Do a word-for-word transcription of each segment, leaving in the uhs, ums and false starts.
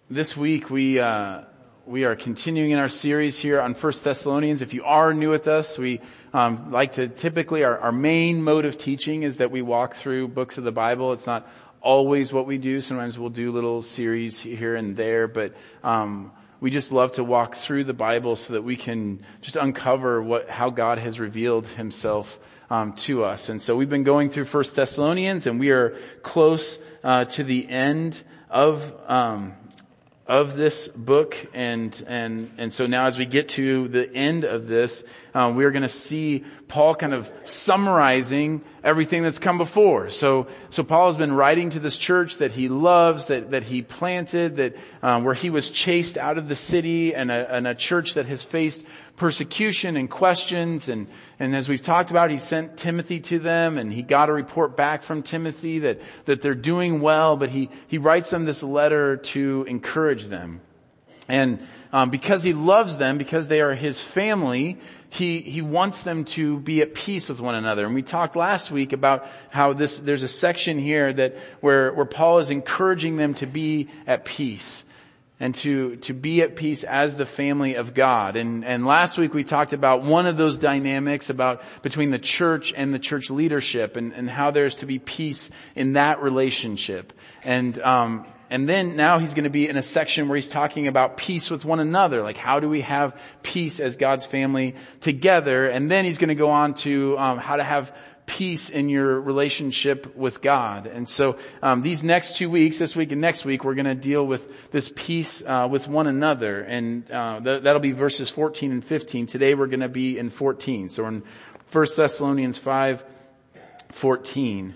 This week we uh, we are continuing in our series here on First Thessalonians. If you are new with us, we um, like to typically our, our main mode of teaching is that we walk through books of the Bible. It's not always what we do. Sometimes we'll do little series here and there, but um, we just love to walk through the Bible so that we can just uncover what how God has revealed Himself um, to us. And so we've been going through First Thessalonians, and we are close uh, to the end of. Um, of this book, and and and so now as we get to the end of this, uh, we're going to see Paul kind of summarizing everything that's come before. So so Paul has been writing to this church that he loves, that that he planted, that um, where he was chased out of the city, and a, and a church that has faced persecution and questions, and and as we've talked about, he sent Timothy to them, and he got a report back from Timothy that that they're doing well, but he he writes them this letter to encourage them. And um, because he loves them, because they are his family, he he wants them to be at peace with one another. And we talked last week about how this there's a section here that where where Paul is encouraging them to be at peace, and to, to be at peace as the family of God. And, and last week we talked about one of those dynamics about between the church and the church leadership, and, and how there's to be peace in that relationship. And, um, and then now he's going to be in a section where he's talking about peace with one another. Like, how do we have peace as God's family together? And then he's going to go on to, um, how to have peace in your relationship with God. And so um, these next two weeks, this week and next week, we're going to deal with this peace uh, with one another, and uh, th- that'll be verses fourteen and fifteen. Today we're going to be in fourteen. So we're in First Thessalonians five fourteen.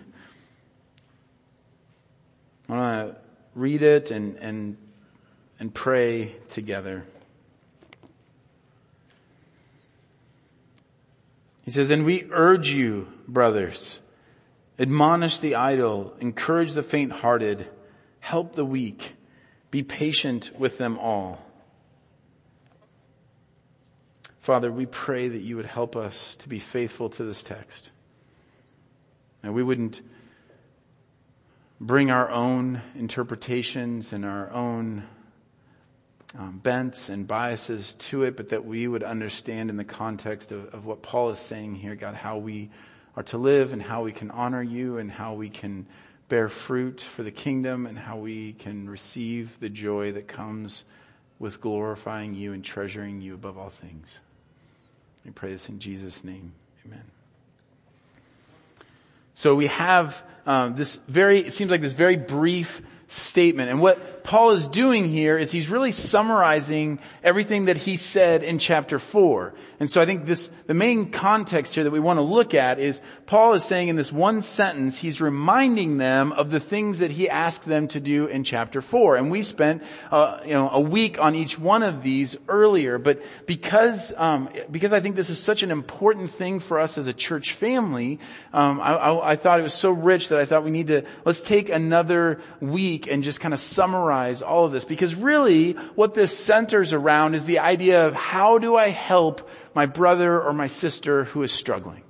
I want to read it and and and pray together. He says, "And we urge you, brothers, admonish the idle, encourage the faint-hearted, help the weak, be patient with them all." Father, we pray that you would help us to be faithful to this text. And we wouldn't bring our own interpretations and our own Um, bents and biases to it, but that we would understand in the context of, of what Paul is saying here, God, how we are to live and how we can honor you and how we can bear fruit for the kingdom and how we can receive the joy that comes with glorifying you and treasuring you above all things. We pray this in Jesus' name. Amen. So we have uh, this very, it seems like this very brief statement. And what Paul is doing here is he's really summarizing everything that he said in chapter four. And so I think this, the main context here that we want to look at is Paul is saying in this one sentence, he's reminding them of the things that he asked them to do in chapter four. And we spent, uh, you know, a week on each one of these earlier. But because, um, because I think this is such an important thing for us as a church family, um, I, I, I thought it was so rich that I thought we need to, let's take another week and just kind of summarize all of this, because really what this centers around is the idea of how do I help my brother or my sister who is struggling?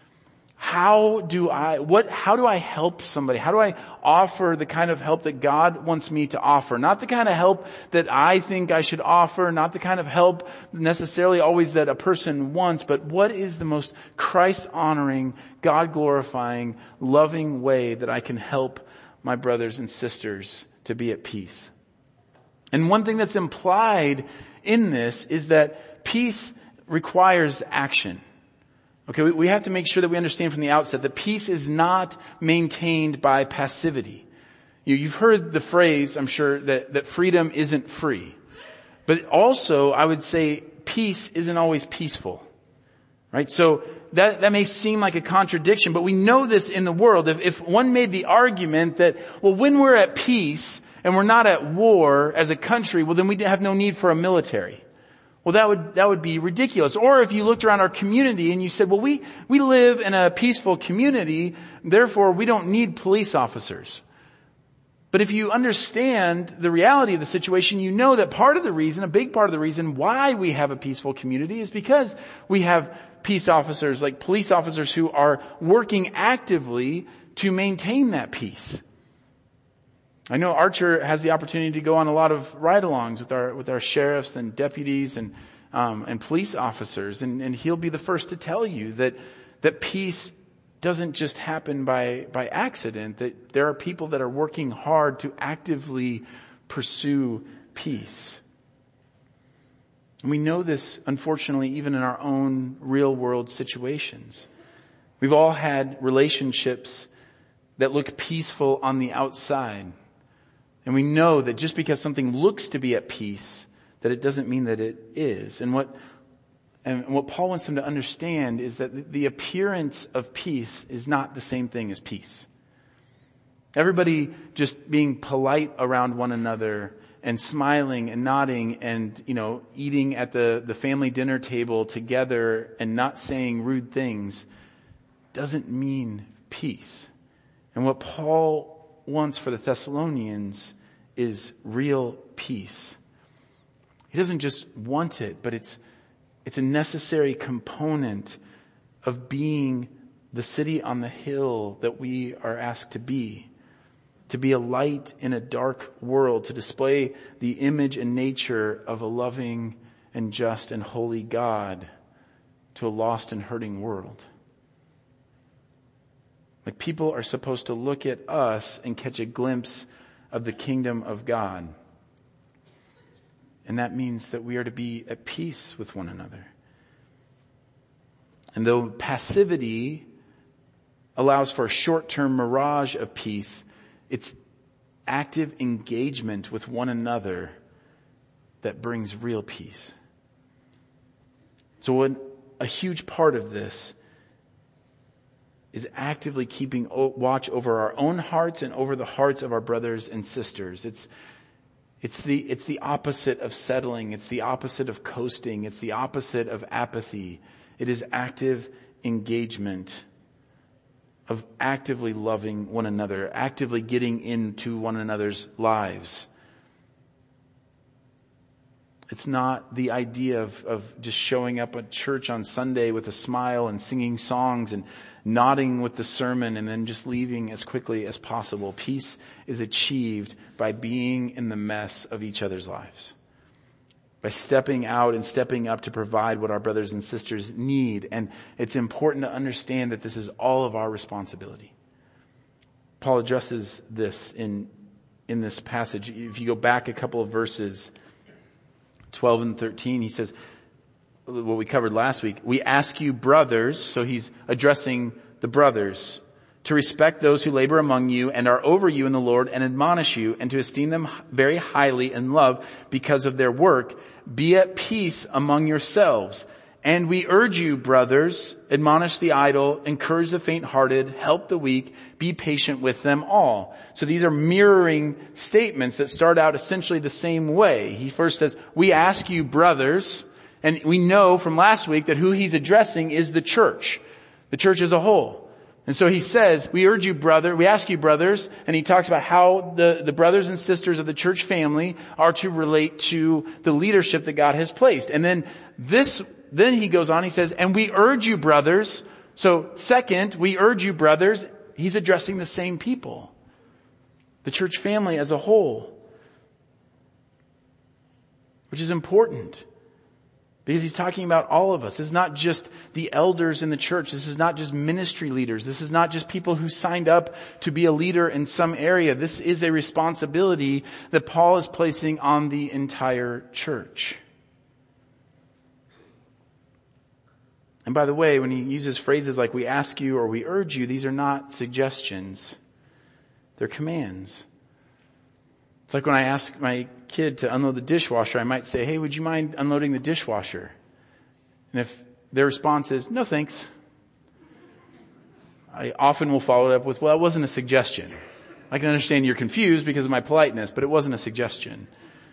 How do I, what, how do I help somebody? How do I offer the kind of help that God wants me to offer? Not the kind of help that I think I should offer, not the kind of help necessarily always that a person wants, but what is the most Christ-honoring, God-glorifying, loving way that I can help my brothers and sisters to be at peace? And one thing that's implied in this is that peace requires action. Okay, we, we have to make sure that we understand from the outset that peace is not maintained by passivity. You, you've heard the phrase, I'm sure, that, that freedom isn't free. But also, I would say peace isn't always peaceful. Right? So that, that may seem like a contradiction, but we know this in the world. If, if one made the argument that, well, when we're at peace and we're not at war as a country, well, then we have no need for a military. Well, that would, that would be ridiculous. Or if you looked around our community and you said, well, we, we live in a peaceful community, therefore we don't need police officers. But if you understand the reality of the situation, you know that part of the reason, a big part of the reason why we have a peaceful community is because we have peace officers, like police officers, who are working actively to maintain that peace. I know Archer has the opportunity to go on a lot of ride-alongs with our, with our sheriffs and deputies and, um, and police officers. And, and he'll be the first to tell you that, that peace doesn't just happen by, by accident, that there are people that are working hard to actively pursue peace. And we know this, unfortunately, even in our own real world situations. We've all had relationships that look peaceful on the outside. And we know that just because something looks to be at peace, that it doesn't mean that it is. And what, and what Paul wants them to understand is that the appearance of peace is not the same thing as peace. Everybody just being polite around one another and smiling and nodding and, you know, eating at the, the family dinner table together and not saying rude things doesn't mean peace. And what Paul wants for the Thessalonians is real peace. He doesn't just want it, but it's, it's a necessary component of being the city on the hill that we are asked to be. To be a light in a dark world, to display the image and nature of a loving and just and holy God to a lost and hurting world. Like people are supposed to look at us and catch a glimpse of the kingdom of God. And that means that we are to be at peace with one another. And though passivity allows for a short-term mirage of peace, it's active engagement with one another that brings real peace. So what a huge part of this is actively keeping watch over our own hearts and over the hearts of our brothers and sisters. It's, it's the, it's the opposite of settling. It's the opposite of coasting. It's the opposite of apathy. It is active engagement of actively loving one another, actively getting into one another's lives. It's not the idea of, of just showing up at church on Sunday with a smile and singing songs and nodding with the sermon and then just leaving as quickly as possible. Peace is achieved by being in the mess of each other's lives. By stepping out and stepping up to provide what our brothers and sisters need. And it's important to understand that this is all of our responsibility. Paul addresses this in, in this passage. If you go back a couple of verses, twelve and thirteen, he says, what we covered last week, we ask you brothers, so he's addressing the brothers, to respect those who labor among you and are over you in the Lord and admonish you, and to esteem them very highly in love because of their work. Be at peace among yourselves. And we urge you, brothers, admonish the idle, encourage the faint-hearted, help the weak, be patient with them all. So these are mirroring statements that start out essentially the same way. He first says, we ask you, brothers, and we know from last week that who he's addressing is the church, the church as a whole. And so he says, we urge you, brother, we ask you, brothers, and he talks about how the, the brothers and sisters of the church family are to relate to the leadership that God has placed. And then this, then he goes on, he says, and we urge you, brothers. So second, we urge you, brothers. He's addressing the same people, the church family as a whole, which is important. Because he's talking about all of us. This is not just the elders in the church. This is not just ministry leaders. This is not just people who signed up to be a leader in some area. This is a responsibility that Paul is placing on the entire church. And by the way, when he uses phrases like we ask you or we urge you, these are not suggestions. They're commands. It's like when I ask my kid to unload the dishwasher, I might say, hey, would you mind unloading the dishwasher? And if their response is, no thanks, I often will follow it up with, well, it wasn't a suggestion. I can understand you're confused because of my politeness, but it wasn't a suggestion.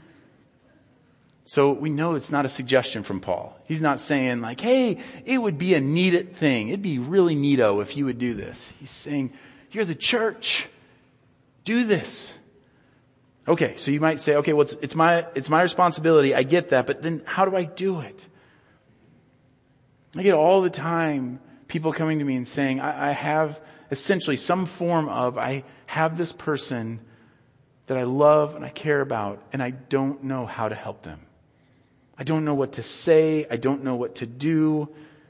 So we know it's not a suggestion from Paul. He's not saying like, hey, it would be a neat thing. It'd be really neato if you would do this. He's saying, you're the church. Do this. Okay, so you might say, okay, well, it's, it's my, it's my responsibility. I get that, but then how do I do it? I get all the time people coming to me and saying, I, I have essentially some form of, I have this person that I love and I care about, and I don't know how to help them. I don't know what to say. I don't know what to do.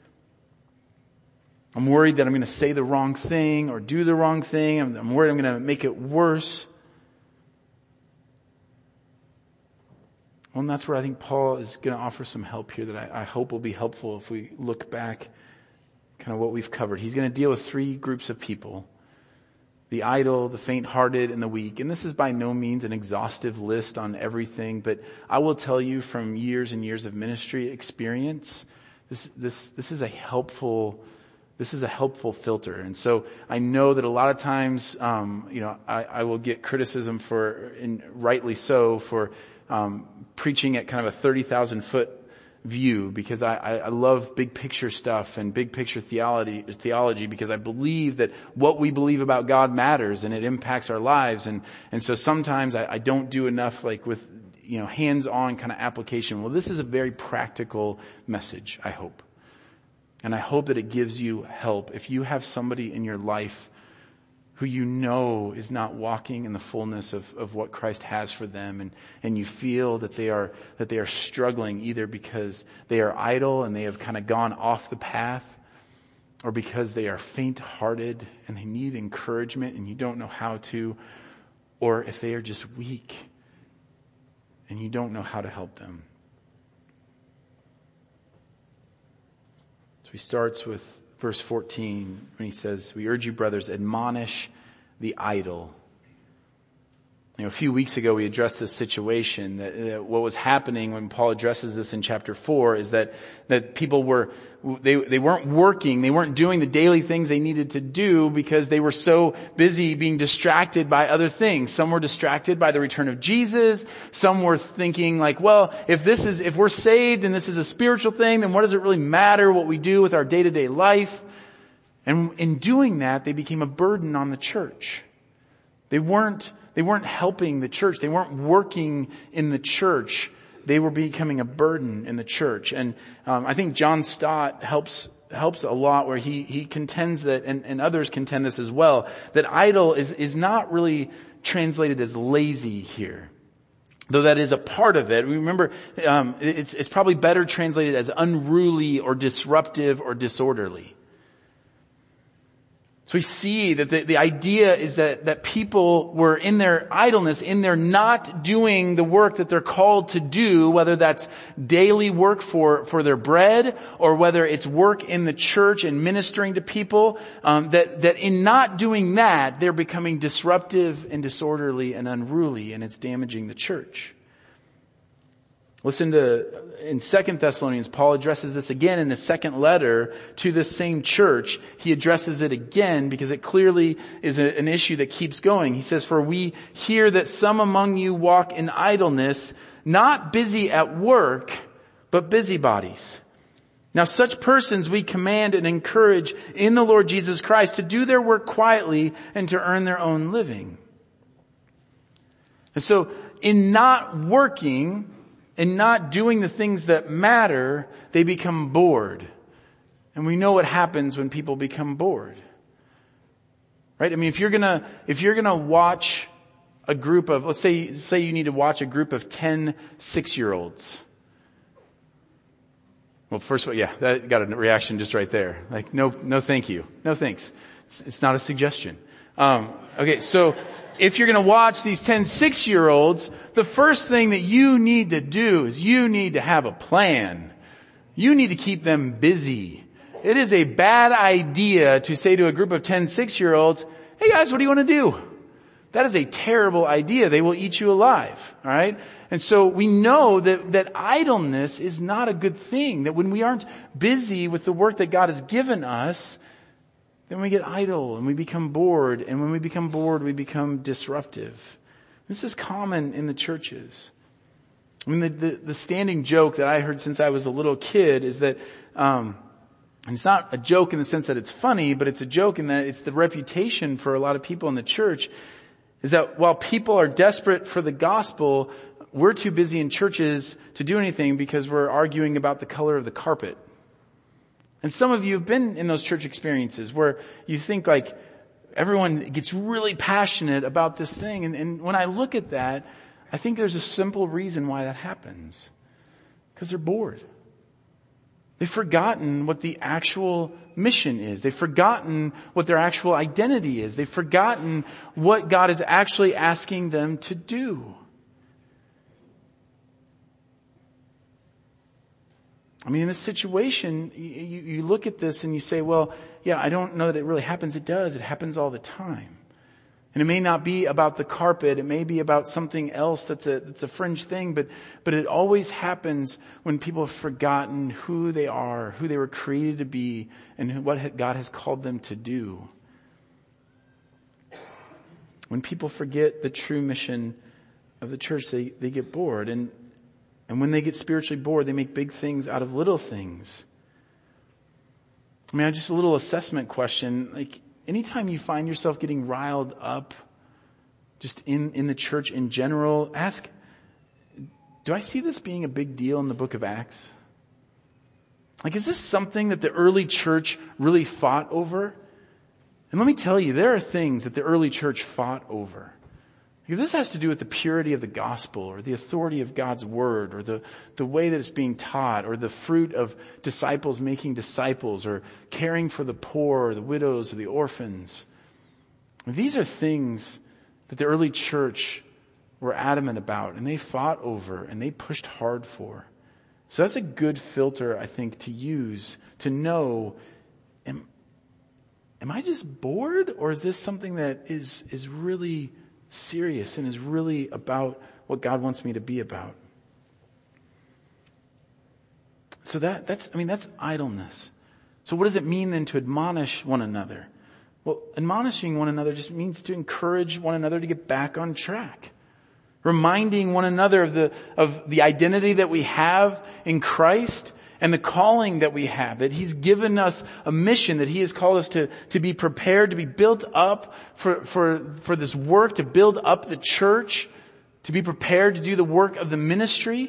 I'm worried that I'm going to say the wrong thing or do the wrong thing. I'm, I'm worried I'm going to make it worse. Well, and that's where I think Paul is going to offer some help here that I, I hope will be helpful if we look back kind of what we've covered. He's going to deal with three groups of people: the idle, the faint-hearted, and the weak. And this is by no means an exhaustive list on everything, but I will tell you from years and years of ministry experience, this, this, this is a helpful, this is a helpful filter. And so I know that a lot of times, um, you know, I, I will get criticism for, and rightly so, for, um, preaching at kind of a thirty thousand foot view, because I, I love big picture stuff and big picture theology, theology because I believe that what we believe about God matters and it impacts our lives. And, and so sometimes I, I don't do enough like with, you know, hands-on kind of application. Well, this is a very practical message, I hope. And I hope that it gives you help. If you have somebody in your life who you know is not walking in the fullness of, of what Christ has for them, and, and you feel that they are, that they are struggling either because they are idle and they have kind of gone off the path, or because they are faint-hearted and they need encouragement and you don't know how to, or if they are just weak and you don't know how to help them. So he starts with verse fourteen, when he says, "We urge you, brothers, admonish the idle." You know, a few weeks ago we addressed this situation that, that what was happening when Paul addresses this in chapter four is that, that people were, they, they weren't working, they weren't doing the daily things they needed to do because they were so busy being distracted by other things. Some were distracted by the return of Jesus. Some were thinking like, well, if this is, if we're saved and this is a spiritual thing, then what does it really matter what we do with our day-to-day life? And in doing that, they became a burden on the church. They weren't They weren't helping the church. They weren't working in the church. They were becoming a burden in the church. And um, I think John Stott helps helps a lot, where he he contends that, and, and others contend this as well, that idle is is not really translated as lazy here, though that is a part of it. Remember, um, it's it's probably better translated as unruly or disruptive or disorderly. So we see that the, the idea is that, that people were in their idleness, in their not doing the work that they're called to do, whether that's daily work for, for their bread, or whether it's work in the church and ministering to people, um, that, that in not doing that, they're becoming disruptive and disorderly and unruly, and it's damaging the church. Listen to, in Second Thessalonians, Paul addresses this again in the second letter to this same church. He addresses it again because it clearly is a, an issue that keeps going. He says, "For we hear that some among you walk in idleness, not busy at work, but busybodies. Now such persons we command and encourage in the Lord Jesus Christ to do their work quietly and to earn their own living." And so in not working and not doing the things that matter, they become bored. And we know what happens when people become bored. Right? I mean, if you're gonna, if you're gonna watch a group of, let's say, say you need to watch a group of ten six-year-olds. Well, first of all, yeah, that got a reaction just right there. Like, no, no thank you. No thanks. It's, it's not a suggestion. Um, okay, so, if you're going to watch these ten six-year-olds, the first thing that you need to do is you need to have a plan. You need to keep them busy. It is a bad idea to say to a group of ten six-year-olds, "Hey guys, what do you want to do?" That is a terrible idea. They will eat you alive. All right? And so we know that, that idleness is not a good thing. That when we aren't busy with the work that God has given us, then we get idle and we become bored. And when we become bored, we become disruptive. This is common in the churches. I mean, the, the, the standing joke that I heard since I was a little kid is that, um, and it's not a joke in the sense that it's funny, but it's a joke in that it's the reputation for a lot of people in the church, is that while people are desperate for the gospel, we're too busy in churches to do anything because we're arguing about the color of the carpet. And some of you have been in those church experiences where you think like, everyone gets really passionate about this thing. And, and when I look at that, I think there's a simple reason why that happens. Because they're bored. They've forgotten what the actual mission is. They've forgotten what their actual identity is. They've forgotten what God is actually asking them to do. I mean, in this situation, you, you look at this and you say, well, yeah, I don't know that it really happens. It does. It happens all the time. And it may not be about the carpet. It may be about something else that's a, that's a fringe thing, but, but it always happens when people have forgotten who they are, who they were created to be, and what God has called them to do. When people forget the true mission of the church, they, they get bored. And, and when they get spiritually bored, they make big things out of little things. I mean, just a little assessment question, like, anytime you find yourself getting riled up, just in, in the church in general, ask, do I see this being a big deal in the book of Acts? Like, is this something that the early church really fought over? And let me tell you, there are things that the early church fought over. If this has to do with the purity of the gospel or the authority of God's word or the, the way that it's being taught or the fruit of disciples making disciples or caring for the poor or the widows or the orphans. These are things that the early church were adamant about and they fought over and they pushed hard for. So that's a good filter, I think, to use to know, am, am I just bored or is this something that is, is really serious and is really about what God wants me to be about? So that, that's, I mean, that's idleness. So what does it mean then to admonish one another? Well, admonishing one another just means to encourage one another to get back on track. Reminding one another of the, of the identity that we have in Christ and the calling that we have, that He's given us a mission, that He has called us to, to be prepared, to be built up for, for, for this work, to build up the church, to be prepared to do the work of the ministry.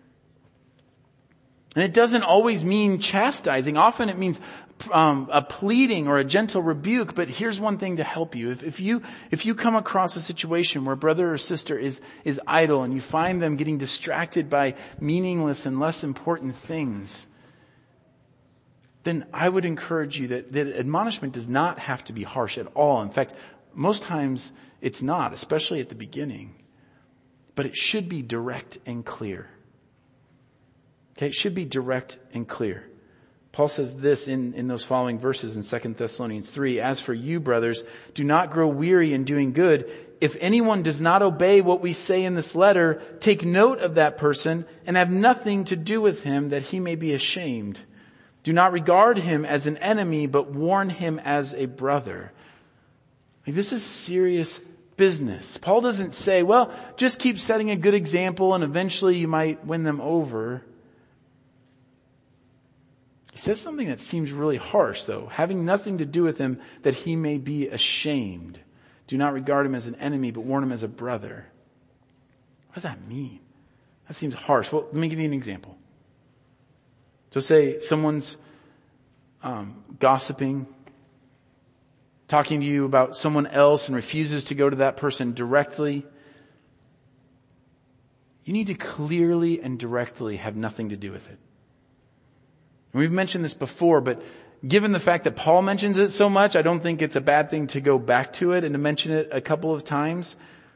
And it doesn't always mean chastising. Often it means um, a pleading or a gentle rebuke. But here's one thing to help you. If, if you, if you come across a situation where a brother or sister is, is idle and you find them getting distracted by meaningless and less important things, then I would encourage you that, that admonishment does not have to be harsh at all. In fact, most times it's not, especially at the beginning. But it should be direct and clear. Okay, it should be direct and clear. Paul says this in, in those following verses in Second Thessalonians three. As for you, brothers, do not grow weary in doing good. If anyone does not obey what we say in this letter, take note of that person and have nothing to do with him, that he may be ashamed. Do not regard him as an enemy, but warn him as a brother. Like, this is serious business. Paul doesn't say, well, just keep setting a good example and eventually you might win them over. He says something that seems really harsh, though. Having nothing to do with him, that he may be ashamed. Do not regard him as an enemy, but warn him as a brother. What does that mean? That seems harsh. Well, let me give you an example. So say someone's um, gossiping, talking to you about someone else and refuses to go to that person directly. You need to clearly and directly have nothing to do with it. We've mentioned this before, but given the fact that Paul mentions it so much, I don't think it's a bad thing to go back to it and to mention it a couple of times.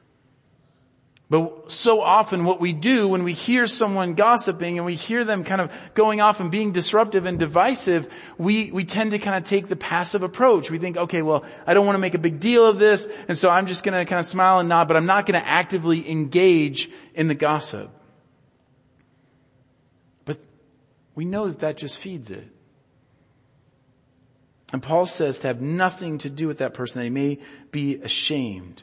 But so often what we do when we hear someone gossiping and we hear them kind of going off and being disruptive and divisive, we, we tend to kind of take the passive approach. We think, okay, well, I don't want to make a big deal of this, and so I'm just going to kind of smile and nod, but I'm not going to actively engage in the gossip. We know that that just feeds it. And Paul says to have nothing to do with that person, that he may be ashamed.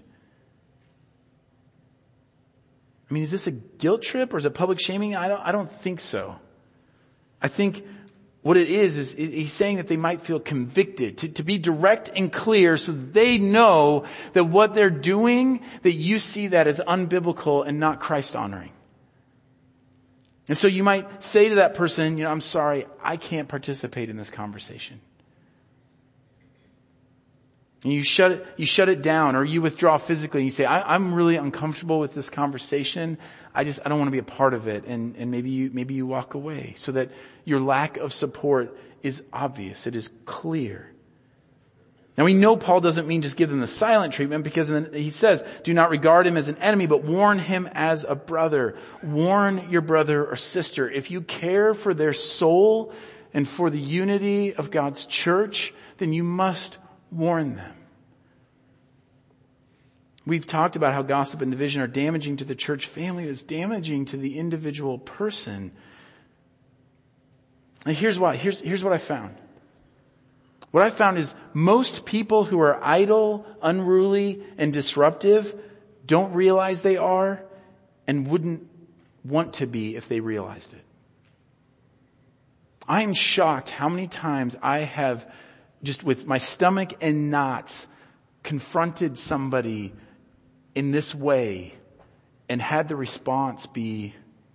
I mean, is this a guilt trip or is it public shaming? I don't, I don't think so. I think what it is, is he's saying that they might feel convicted, to, to be direct and clear so they know that what they're doing, that you see that as unbiblical and not Christ honoring. And so you might say to that person, you know, I'm sorry, I can't participate in this conversation. and you shut it, you shut it down, or you withdraw physically and you say, I, I'm really uncomfortable with this conversation. I just, I don't want to be a part of it. And, and maybe you, maybe you walk away so that your lack of support is obvious. It is clear. Now we know Paul doesn't mean just give them the silent treatment, because then he says, do not regard him as an enemy, but warn him as a brother. Warn your brother or sister. If you care for their soul and for the unity of God's church, then you must warn them. We've talked about how gossip and division are damaging to the church family. It's damaging to the individual person. And here's why. Here's, here's what I found. What I found is most people who are idle, unruly, and disruptive don't realize they are and wouldn't want to be if they realized it. I am shocked how many times I have, just with my stomach in knots, confronted somebody in this way and had the response be,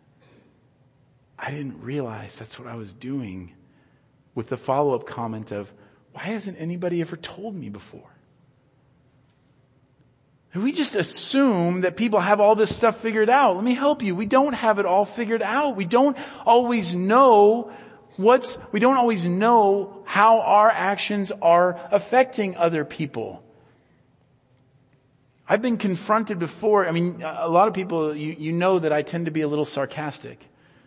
I didn't realize that's what I was doing, with the follow-up comment of, why hasn't anybody ever told me before? We just assume that people have all this stuff figured out. Let me help you. We don't have it all figured out. We don't always know what's, we don't always know how our actions are affecting other people. I've been confronted before. I mean, a lot of people, you, you know that I tend to be a little sarcastic.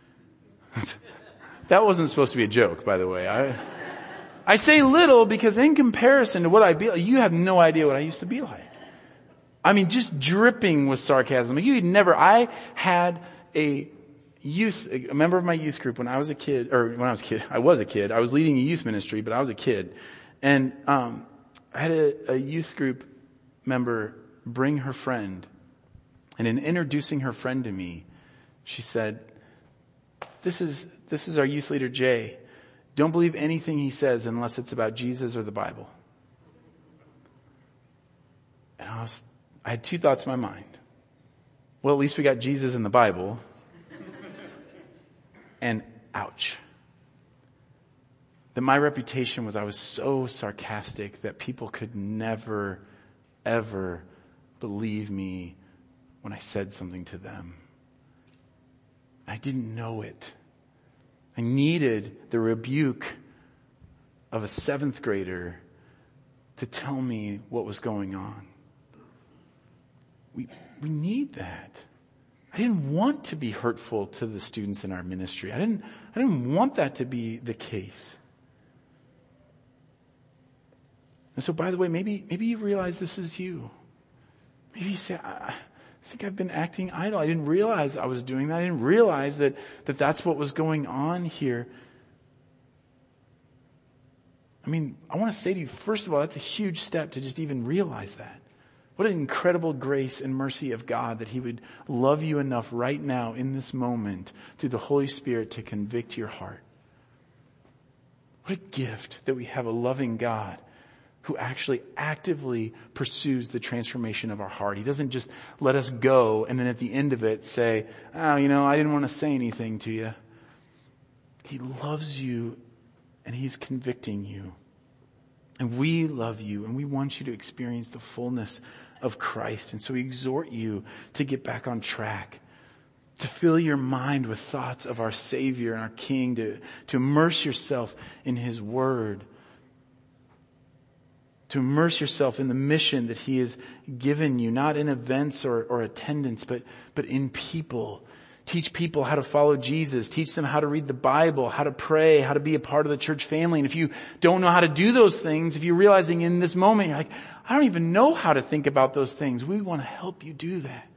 That wasn't supposed to be a joke, by the way. I, I say little because in comparison to what I be like, you have no idea what I used to be like. I mean, just dripping with sarcasm. You'd never, I had a youth, a member of my youth group when I was a kid, or when I was a kid, I was a kid. I was leading a youth ministry, but I was a kid. And, um, I had a, a youth group member bring her friend. And in introducing her friend to me, she said, this is, this is our youth leader, Jay. Don't believe anything he says unless it's about Jesus or the Bible. And I was, I had two thoughts in my mind. Well, at least we got Jesus in the Bible. And ouch. That my reputation was I was so sarcastic that people could never, ever believe me when I said something to them. I didn't know it. I needed the rebuke of a seventh grader to tell me what was going on. We, we need that. I didn't want to be hurtful to the students in our ministry. I didn't, I didn't want that to be the case. And so, by the way, maybe, maybe you realize this is you. Maybe you say, I, I think I've been acting idle. I didn't realize I was doing that. I didn't realize that, that that's what was going on here. I mean, I want to say to you, first of all, that's a huge step to just even realize that. What an incredible grace and mercy of God that He would love you enough right now in this moment through the Holy Spirit to convict your heart. What a gift that we have a loving God who actually actively pursues the transformation of our heart. He doesn't just let us go and then at the end of it say, oh, you know, I didn't want to say anything to you. He loves you and He's convicting you. And we love you and we want you to experience the fullness of Christ. And so we exhort you to get back on track, to fill your mind with thoughts of our Savior and our King, to, to immerse yourself in His Word, to immerse yourself in the mission that He has given you, not in events or, or attendance, but, but in people. Teach people how to follow Jesus. Teach them how to read the Bible, how to pray, how to be a part of the church family. And if you don't know how to do those things, if you're realizing in this moment, you're like, I don't even know how to think about those things, we want to help you do that.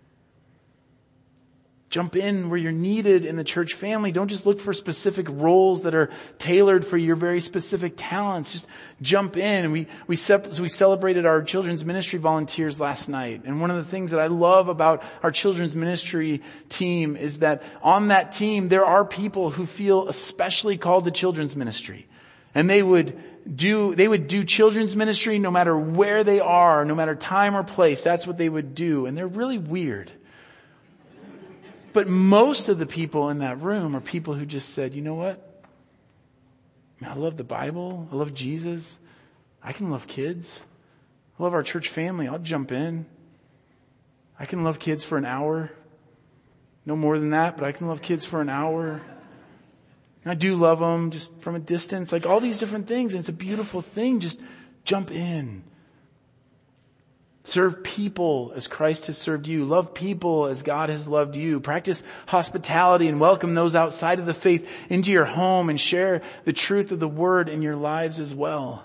Jump in where you're needed in the church family. Don't just look for specific roles that are tailored for your very specific talents. Just jump in. And we, we, so we celebrated our children's ministry volunteers last night. And one of the things that I love about our children's ministry team is that on that team, there are people who feel especially called to children's ministry. And they would do, they would do children's ministry no matter where they are, no matter time or place. That's what they would do. And they're really weird. But most of the people in that room are people who just said, you know what? Man, I love the Bible. I love Jesus. I can love kids. I love our church family. I'll jump in. I can love kids for an hour. No more than that, but I can love kids for an hour. I do love them just from a distance, like all these different things. And it's a beautiful thing. Just jump in. Serve people as Christ has served you. Love people as God has loved you. Practice hospitality and welcome those outside of the faith into your home and share the truth of the word in your lives as well.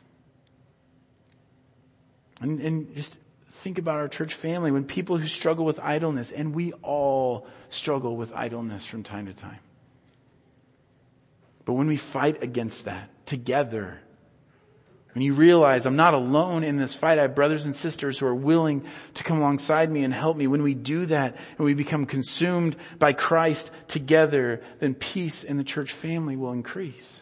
And, and just think about our church family when people who struggle with idleness, and we all struggle with idleness from time to time. But when we fight against that together, when you realize I'm not alone in this fight, I have brothers and sisters who are willing to come alongside me and help me. When we do that and we become consumed by Christ together, then peace in the church family will increase.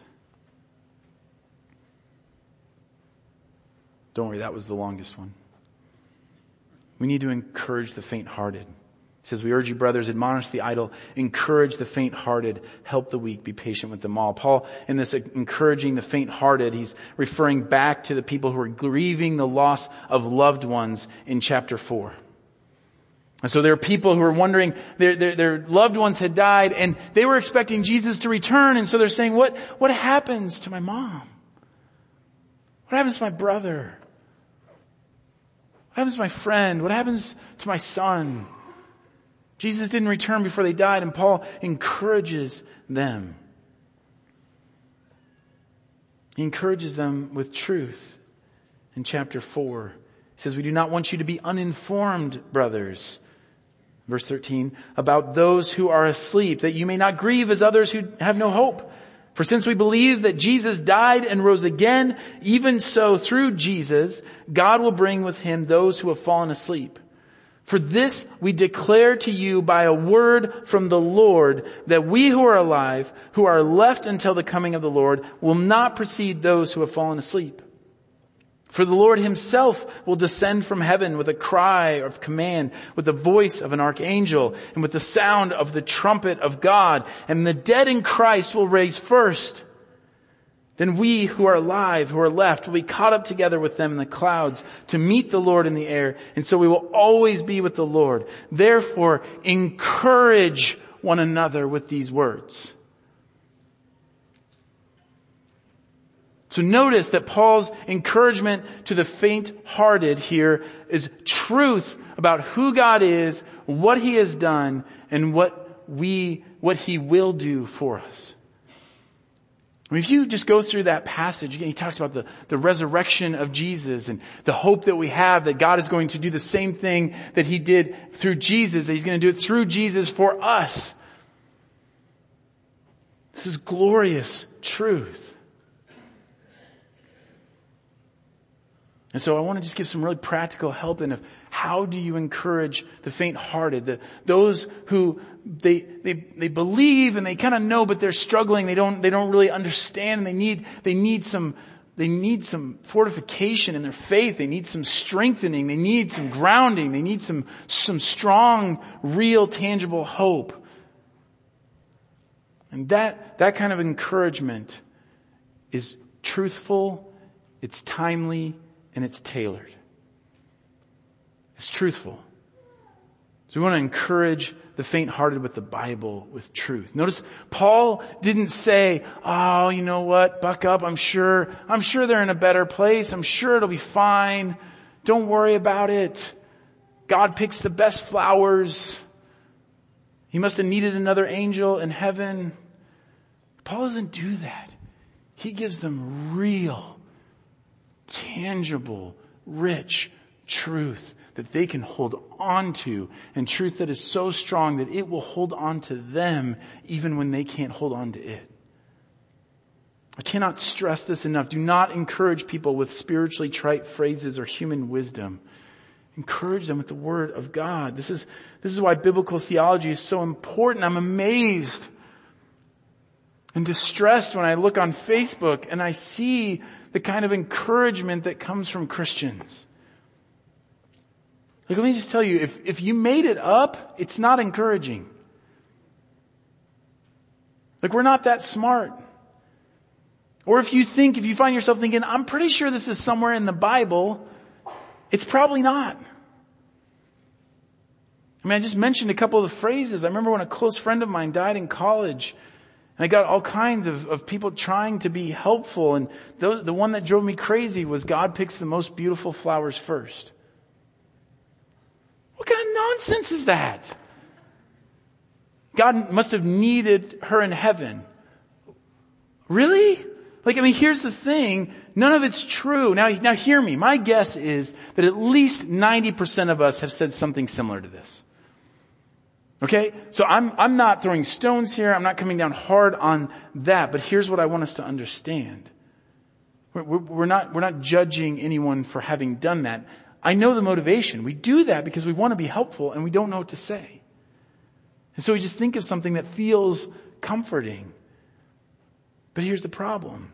Don't worry, that was the longest one. We need to encourage the faint-hearted. He says, we urge you, brothers, admonish the idle, encourage the faint-hearted, help the weak, be patient with them all. Paul, in this encouraging the faint-hearted, he's referring back to the people who are grieving the loss of loved ones in chapter four. And so there are people who are wondering, their, their, their loved ones had died and they were expecting Jesus to return. And so they're saying, what, what happens to my mom? What happens to my brother? What happens to my friend? What happens to my son? Jesus didn't return before they died, and Paul encourages them. He encourages them with truth. In chapter four, he says, we do not want you to be uninformed, brothers. Verse thirteen, about those who are asleep, that you may not grieve as others who have no hope. For since we believe that Jesus died and rose again, even so through Jesus, God will bring with him those who have fallen asleep. For this we declare to you by a word from the Lord, that we who are alive, who are left until the coming of the Lord, will not precede those who have fallen asleep. For the Lord himself will descend from heaven with a cry of command, with the voice of an archangel, and with the sound of the trumpet of God, and the dead in Christ will raise first. Then we who are alive, who are left, will be caught up together with them in the clouds to meet the Lord in the air. And so we will always be with the Lord. Therefore, encourage one another with these words. So notice that Paul's encouragement to the faint-hearted here is truth about who God is, what he has done, and what we, what he will do for us. I mean, if you just go through that passage, again, he talks about the, the resurrection of Jesus and the hope that we have that God is going to do the same thing that he did through Jesus, that he's going to do it through Jesus for us. This is glorious truth. And so I want to just give some really practical help in of how do you encourage the faint-hearted, the, those who they, they, they believe and they kind of know, but they're struggling. They don't, they don't really understand, and they need, they need some, they need some fortification in their faith. They need some strengthening. They need some grounding. They need some, some strong, real, tangible hope. And that, that kind of encouragement is truthful, it's timely, and it's tailored. It's truthful. So we want to encourage the faint-hearted with the Bible, with truth. Notice Paul didn't say, oh, you know what, buck up, I'm sure, I'm sure they're in a better place. I'm sure it'll be fine. Don't worry about it. God picks the best flowers. He must have needed another angel in heaven. Paul doesn't do that. He gives them real, tangible, rich truth that they can hold on to, and truth that is so strong that it will hold on to them even when they can't hold on to it. I cannot stress this enough. Do not encourage people with spiritually trite phrases or human wisdom. Encourage them with the Word of God. This is, this is why biblical theology is so important. I'm amazed and distressed when I look on Facebook and I see the kind of encouragement that comes from Christians. Like, let me just tell you, if, if you made it up, it's not encouraging. Like, we're not that smart. Or if you think, if you find yourself thinking, I'm pretty sure this is somewhere in the Bible, It's probably not. I mean, I just mentioned a couple of the phrases. I remember when a close friend of mine died in college, and I got all kinds of, of people trying to be helpful, and the, the one that drove me crazy was God picks the most beautiful flowers first. What kind of nonsense is that? God must have needed her in heaven. Really? Like, I mean, here's the thing. None of it's true. Now, now hear me. My guess is that at least ninety percent of us have said something similar to this. Okay? So I'm, I'm not throwing stones here. I'm not coming down hard on that. But here's what I want us to understand. We're, we're, we're not, we're not judging anyone for having done that. I know the motivation. We do that because we want to be helpful and we don't know what to say. And so we just think of something that feels comforting. But here's the problem.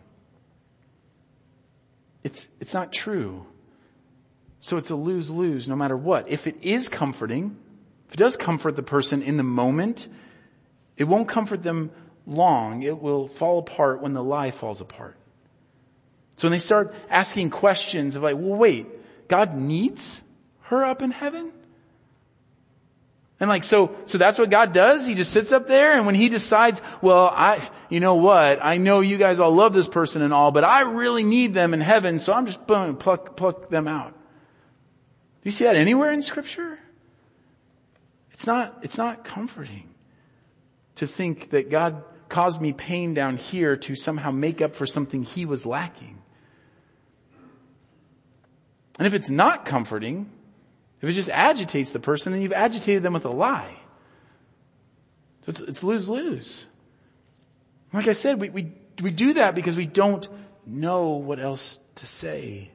It's, it's not true. So it's a lose-lose no matter what. If it is comforting, if it does comfort the person in the moment, it won't comfort them long. It will fall apart when the lie falls apart. So when they start asking questions of like, well, wait, God needs her up in heaven? And like, so, so that's what God does? He just sits up there, and when he decides, well, I, you know what, I know you guys all love this person and all, but I really need them in heaven, so I'm just boom, pluck, pluck them out. Do you see that anywhere in Scripture? It's not, it's not comforting to think that God caused me pain down here to somehow make up for something he was lacking. And if it's not comforting, if it just agitates the person, then you've agitated them with a lie. So it's, it's lose-lose. Like I said, we, we, we do that because we don't know what else to say.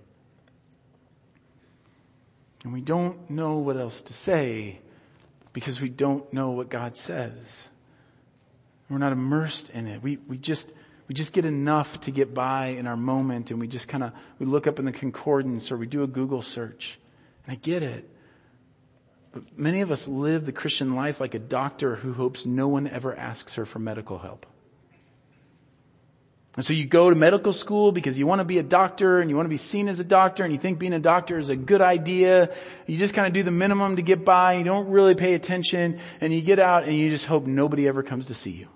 And we don't know what else to say because we don't know what God says. We're not immersed in it. We, we just, we just get enough to get by in our moment, and we just kind of, we look up in the concordance or we do a Google search. And I get it. But many of us live the Christian life like a doctor who hopes no one ever asks her for medical help. And so you go to medical school because you want to be a doctor and you want to be seen as a doctor, and you think being a doctor is a good idea. You just kind of do the minimum to get by. You don't really pay attention, and you get out and you just hope nobody ever comes to see you.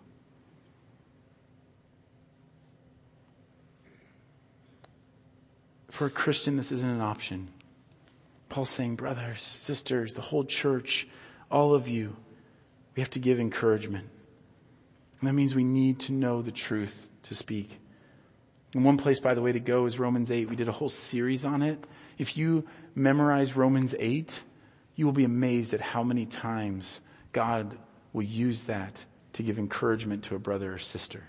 For a Christian, this isn't an option. Paul's saying, brothers, sisters, the whole church, all of you, we have to give encouragement. And that means we need to know the truth to speak. And one place, by the way, to go is Romans eight. We did a whole series on it. If you memorize Romans eight, you will be amazed at how many times God will use that to give encouragement to a brother or sister.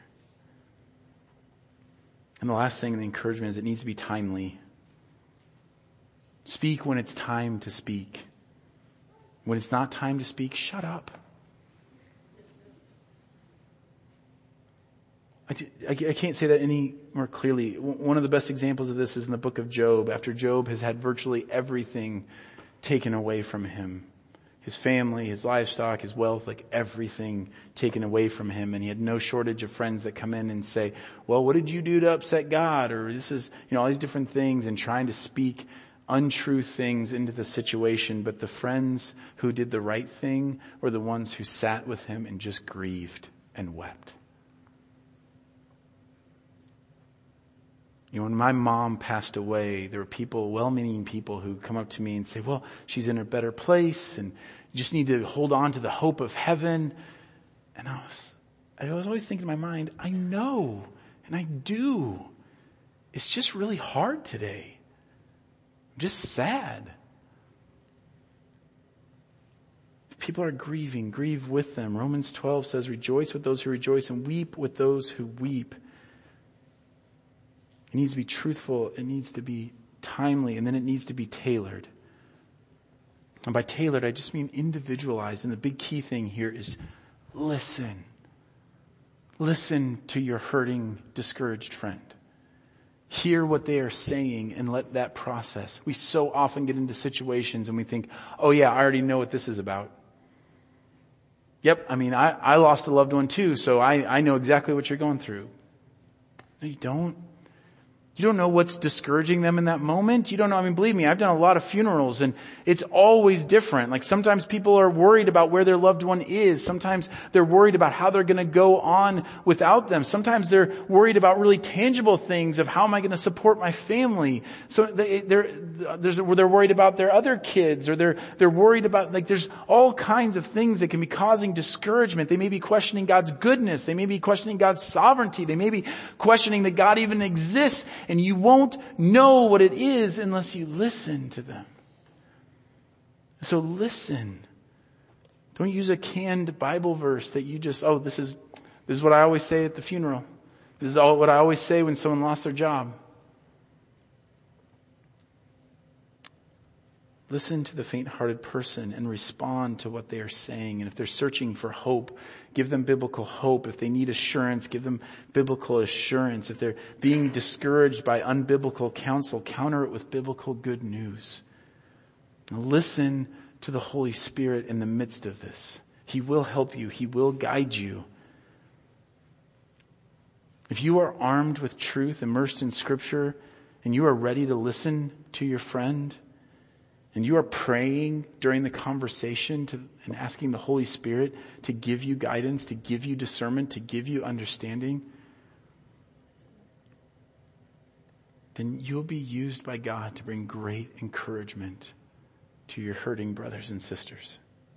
And the last thing in the encouragement is it needs to be timely. Speak when it's time to speak. When it's not time to speak, shut up. I, I, I can't say that any more clearly. One of the best examples of this is in the book of Job. After Job has had virtually everything taken away from him. His family, his livestock, his wealth, like everything taken away from him. And he had no shortage of friends that come in and say, well, what did you do to upset God? Or this is, you know, all these different things, and trying to speak untrue things into the situation. But the friends who did the right thing were the ones who sat with him and just grieved and wept. You know, when my mom passed away, there were people, well-meaning people, who come up to me and say, well, she's in a better place and you just need to hold on to the hope of heaven. And I was, I was always thinking in my mind, I know, and I do. It's just really hard today. I'm just sad. If people are grieving, grieve with them. Romans twelve says, rejoice with those who rejoice and weep with those who weep. It needs to be truthful, it needs to be timely, and then it needs to be tailored. And by tailored, I just mean individualized. And the big key thing here is listen. Listen to your hurting, discouraged friend. Hear what they are saying and let that process. We so often get into situations and we think, oh yeah, I already know what this is about. Yep, I mean, I, I lost a loved one too, so I, I know exactly what you're going through. No, you don't. You don't know what's discouraging them in that moment. You don't know. I mean, believe me, I've done a lot of funerals and it's always different. Like sometimes people are worried about where their loved one is. Sometimes they're worried about how they're going to go on without them. Sometimes they're worried about really tangible things of how am I going to support my family. So they, they're, there's, they're worried about their other kids, or they're, they're worried about, like, there's all kinds of things that can be causing discouragement. They may be questioning God's goodness. They may be questioning God's sovereignty. They may be questioning that God even exists. And you won't know what it is unless you listen to them. So listen. Don't use a canned Bible verse that you just, oh, this is, this is what I always say at the funeral. This is all what I always say when someone lost their job. Listen to the faint-hearted person and respond to what they are saying. And if they're searching for hope, give them biblical hope. If they need assurance, give them biblical assurance. If they're being discouraged by unbiblical counsel, counter it with biblical good news. Listen to the Holy Spirit in the midst of this. He will help you. He will guide you. If you are armed with truth, immersed in Scripture, and you are ready to listen to your friend, and you are praying during the conversation to, and asking the Holy Spirit to give you guidance, to give you discernment, to give you understanding, then you'll be used by God to bring great encouragement to your hurting brothers and sisters.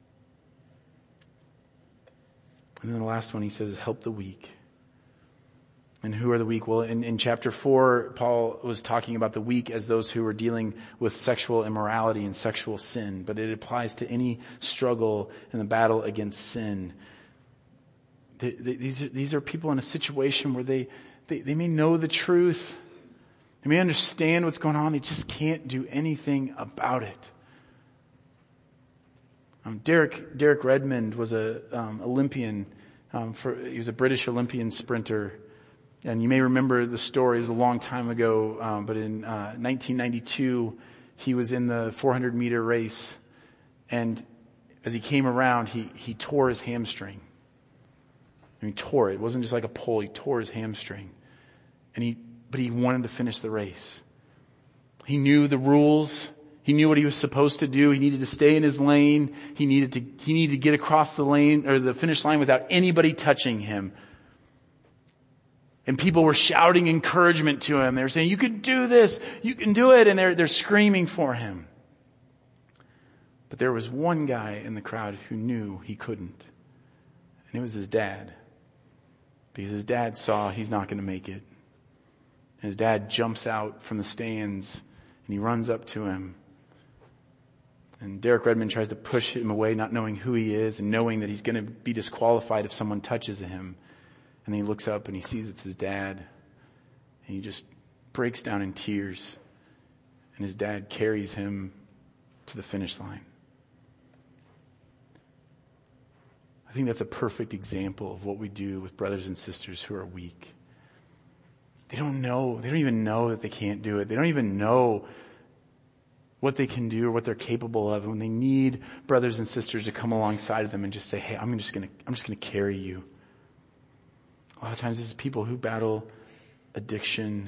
And then the last one he says, help the weak. And who are the weak? Well, in, in chapter four, Paul was talking about the weak as those who were dealing with sexual immorality and sexual sin. But it applies to any struggle in the battle against sin. They, they, these, are, these are people in a situation where they, they, they may know the truth. They may understand what's going on. They just can't do anything about it. Um, Derek, Derek Redmond was a um, Olympian. Um, for, he was a British Olympian sprinter. And you may remember the story. It was a long time ago, um, but in uh, nineteen ninety-two, he was in the four hundred meter race, and as he came around, he he tore his hamstring. I mean, tore it. It wasn't just like a pull. He tore his hamstring, and he but he wanted to finish the race. He knew the rules. He knew what he was supposed to do. He needed to stay in his lane. He needed to he needed to get across the lane or the finish line without anybody touching him. And people were shouting encouragement to him. They were saying, you can do this. You can do it. And they're, they're screaming for him. But there was one guy in the crowd who knew he couldn't. And it was his dad. Because his dad saw he's not going to make it. And his dad jumps out from the stands and he runs up to him. And Derek Redmond tries to push him away, not knowing who he is and knowing that he's going to be disqualified if someone touches him. And then he looks up and he sees it's his dad. And he just breaks down in tears. And his dad carries him to the finish line. I think that's a perfect example of what we do with brothers and sisters who are weak. They don't know. They don't even know that they can't do it. They don't even know what they can do or what they're capable of. And when they need brothers and sisters to come alongside of them and just say, hey, I'm just going to, I'm just going to carry you. A lot of times this is people who battle addiction.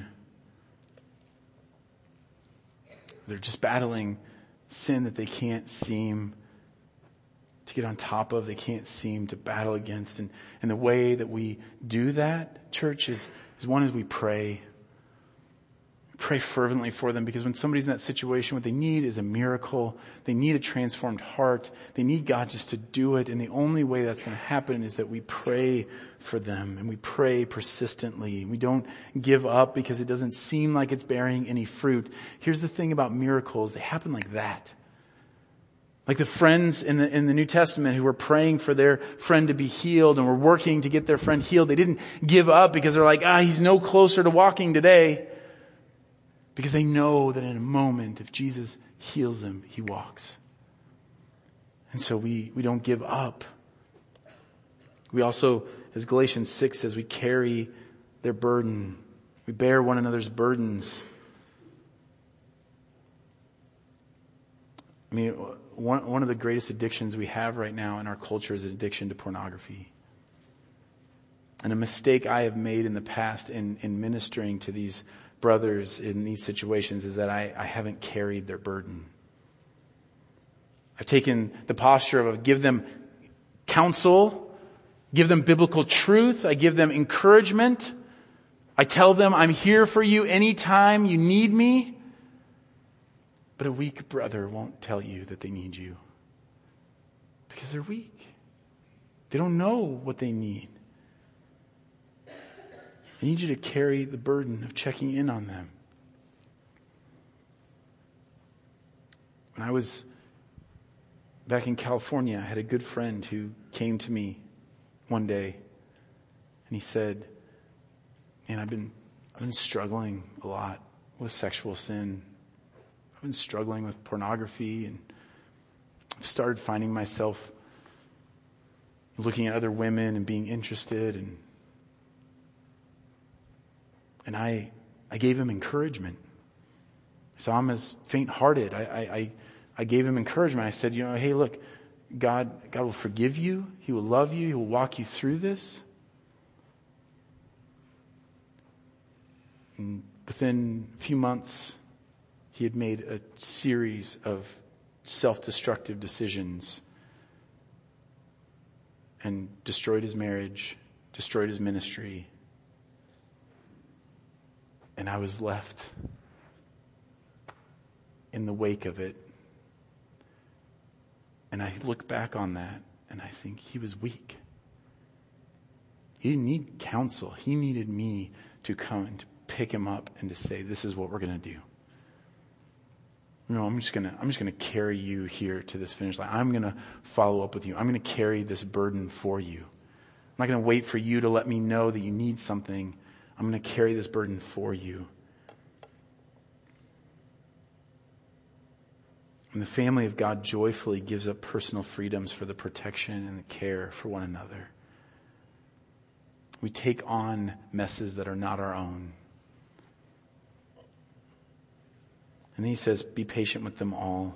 They're just battling sin that they can't seem to get on top of. They can't seem to battle against. And, and the way that we do that, church, is, is one is we pray. Pray fervently for them, because when somebody's in that situation, what they need is a miracle. They need a transformed heart. They need God just to do it. And the only way that's going to happen is that we pray for them, and we pray persistently. We don't give up because it doesn't seem like it's bearing any fruit. Here's the thing about miracles. They happen like that. Like the friends in the, in the New Testament who were praying for their friend to be healed and were working to get their friend healed. They didn't give up because they're like, ah, he's no closer to walking today. Because they know that in a moment, if Jesus heals him, he walks. And so we, we don't give up. We also, as Galatians six says, we carry their burden. We bear one another's burdens. I mean, one, one of the greatest addictions we have right now in our culture is an addiction to pornography. And a mistake I have made in the past in, in ministering to these brothers in these situations is that I, I haven't carried their burden. I've taken the posture of give them counsel, give them biblical truth, I give them encouragement. I tell them I'm here for you anytime you need me. But a weak brother won't tell you that they need you because they're weak. They don't know what they need. I need you to carry the burden of checking in on them. When I was back in California, I had a good friend who came to me one day and he said, man, I've been, I've been struggling a lot with sexual sin. I've been struggling with pornography, and I've started finding myself looking at other women and being interested, and And I, I gave him encouragement. So I'm as faint-hearted. I, I, I, I gave him encouragement. I said, you know, hey, look, God, God will forgive you. He will love you. He will walk you through this. And within a few months, he had made a series of self-destructive decisions and destroyed his marriage, destroyed his ministry. And I was left in the wake of it. And I look back on that and I think he was weak. He didn't need counsel. He needed me to come and to pick him up and to say, this is what we're going to do. You know, I'm just going to, I'm just going to carry you here to this finish line. I'm going to follow up with you. I'm going to carry this burden for you. I'm not going to wait for you to let me know that you need something. I'm going to carry this burden for you. And the family of God joyfully gives up personal freedoms for the protection and the care for one another. We take on messes that are not our own. And then he says, be patient with them all.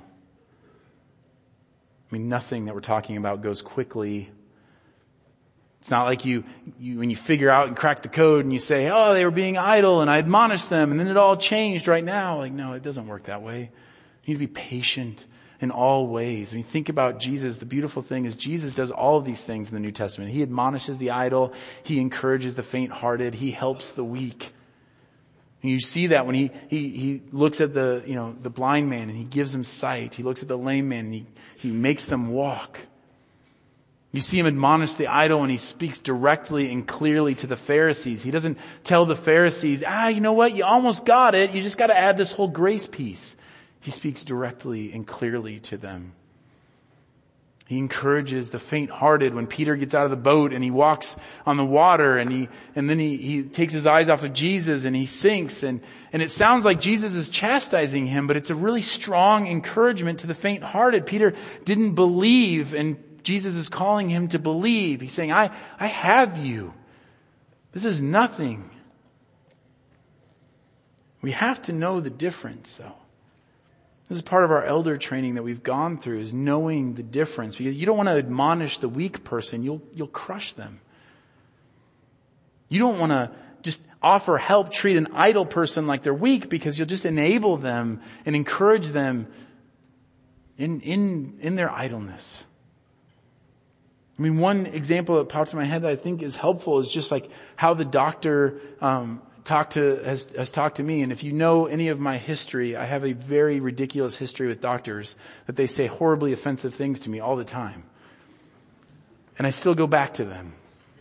I mean, nothing that we're talking about goes quickly. It's not like you, you, when you figure out and crack the code and you say, oh, they were being idle and I admonished them and then it all changed right now. Like, no, it doesn't work that way. You need to be patient in all ways. I mean, think about Jesus. The beautiful thing is Jesus does all of these things in the New Testament. He admonishes the idle. He encourages the faint-hearted. He helps the weak. And you see that when he, he, he looks at the, you know, the blind man and he gives him sight. He looks at the lame man and he, he makes them walk. You see him admonish the idle and he speaks directly and clearly to the Pharisees. He doesn't tell the Pharisees, ah, you know what? You almost got it. You just got to add this whole grace piece. He speaks directly and clearly to them. He encourages the faint-hearted when Peter gets out of the boat and he walks on the water and he, and then he, he takes his eyes off of Jesus and he sinks and, and it sounds like Jesus is chastising him, but it's a really strong encouragement to the faint-hearted. Peter didn't believe and Jesus is calling him to believe. He's saying, I, I have you. This is nothing. We have to know the difference though. This is part of our elder training that we've gone through, is knowing the difference. Because you don't want to admonish the weak person. You'll, you'll crush them. You don't want to just offer help, treat an idle person like they're weak, because you'll just enable them and encourage them in, in, in their idleness. I mean, one example that pops in my head that I think is helpful is just like how the doctor, um, talked to, has, has talked to me. And if you know any of my history, I have a very ridiculous history with doctors that they say horribly offensive things to me all the time. And I still go back to them.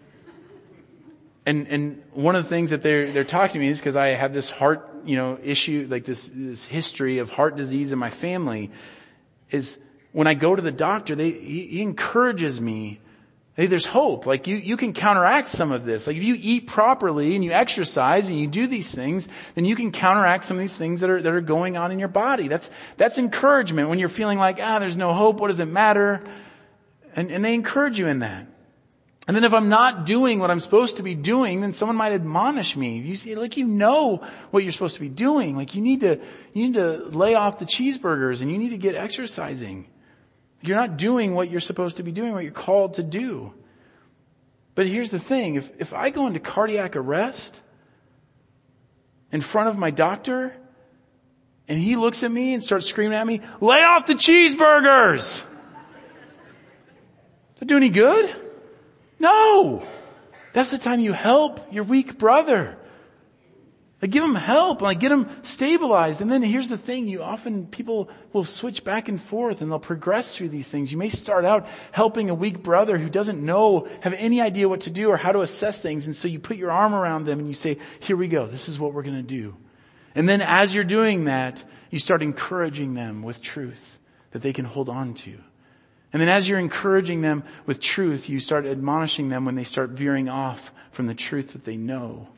And, and one of the things that they're, they're talking to me is because I have this heart, you know, issue, like this, this history of heart disease in my family, is when I go to the doctor, they, he, he encourages me. Hey, there's hope. Like you, you can counteract some of this. Like if you eat properly and you exercise and you do these things, then you can counteract some of these things that are, that are going on in your body. That's, that's encouragement when you're feeling like, ah, there's no hope. What does it matter? And, and they encourage you in that. And then if I'm not doing what I'm supposed to be doing, then someone might admonish me. You see, like you know what you're supposed to be doing. Like you need to, you need to lay off the cheeseburgers and you need to get exercising. You're not doing what you're supposed to be doing, what you're called to do. But here's the thing. If, if I go into cardiac arrest, in front of my doctor, and he looks at me and starts screaming at me, lay off the cheeseburgers. Does that do any good? No. That's the time you help your weak brother. Like, give him help, like get him stabilized. And then here's the thing, you often, people will switch back and forth and they'll progress through these things. You may start out helping a weak brother who doesn't know, have any idea what to do or how to assess things. And so you put your arm around them and you say, here we go, this is what we're going to do. And then as you're doing that, you start encouraging them with truth that they can hold on to. And then as you're encouraging them with truth, you start admonishing them when they start veering off from the truth that they know.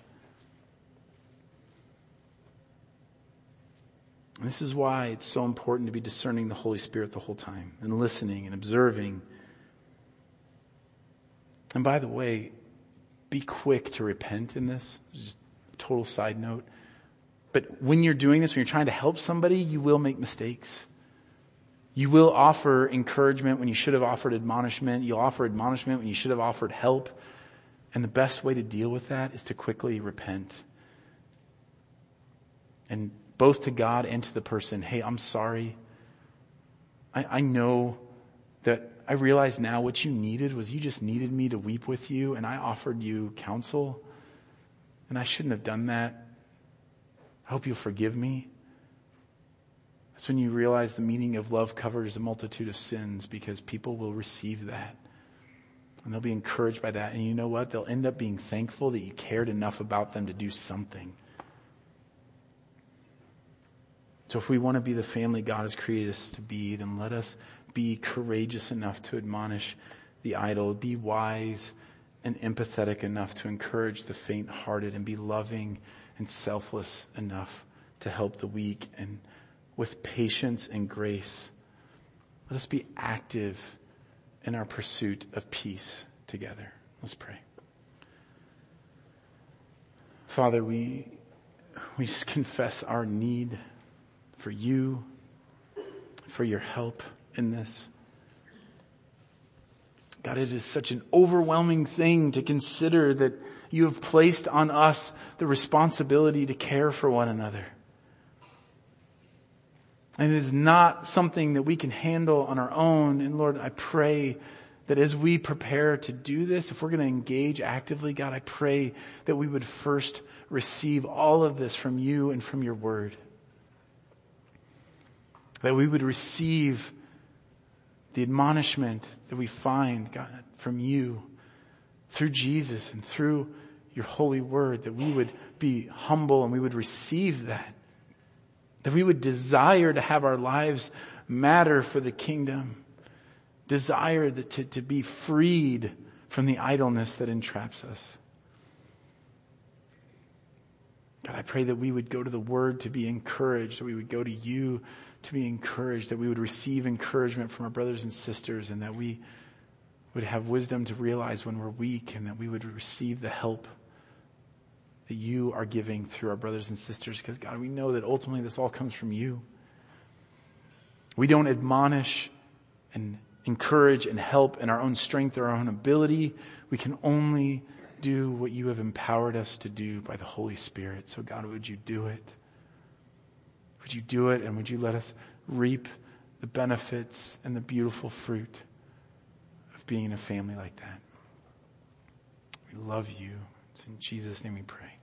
And this is why it's so important to be discerning the Holy Spirit the whole time and listening and observing. And by the way, be quick to repent in this. Just a total side note. But when you're doing this, when you're trying to help somebody, you will make mistakes. You will offer encouragement when you should have offered admonishment. You'll offer admonishment when you should have offered help. And the best way to deal with that is to quickly repent. And both to God and to the person, hey, I'm sorry. I, I know that I realize now what you needed was you just needed me to weep with you, and I offered you counsel, and I shouldn't have done that. I hope you'll forgive me. That's when you realize the meaning of love covers a multitude of sins, because people will receive that. And they'll be encouraged by that. And you know what? They'll end up being thankful that you cared enough about them to do something. So if we want to be the family God has created us to be, then let us be courageous enough to admonish the idle, be wise and empathetic enough to encourage the faint-hearted, and be loving and selfless enough to help the weak, and with patience and grace, let us be active in our pursuit of peace together. Let's pray. Father, we, we just confess our need for you, for your help in this. God, it is such an overwhelming thing to consider that you have placed on us the responsibility to care for one another. And it is not something that we can handle on our own. And Lord, I pray that as we prepare to do this, if we're going to engage actively, God, I pray that we would first receive all of this from you and from your word. That we would receive the admonishment that we find, God, from you through Jesus and through your holy word, that we would be humble and we would receive that. That we would desire to have our lives matter for the kingdom. Desire that to, to be freed from the idleness that entraps us. God, I pray that we would go to the word to be encouraged, that we would go to you to be encouraged, that we would receive encouragement from our brothers and sisters, and that we would have wisdom to realize when we're weak, and that we would receive the help that you are giving through our brothers and sisters. Because God, we know that ultimately this all comes from you. We don't admonish and encourage and help in our own strength or our own ability. We can only do what you have empowered us to do by the Holy Spirit. So God, would you do it? Would you do it, and would you let us reap the benefits and the beautiful fruit of being in a family like that? We love you. It's in Jesus' name we pray.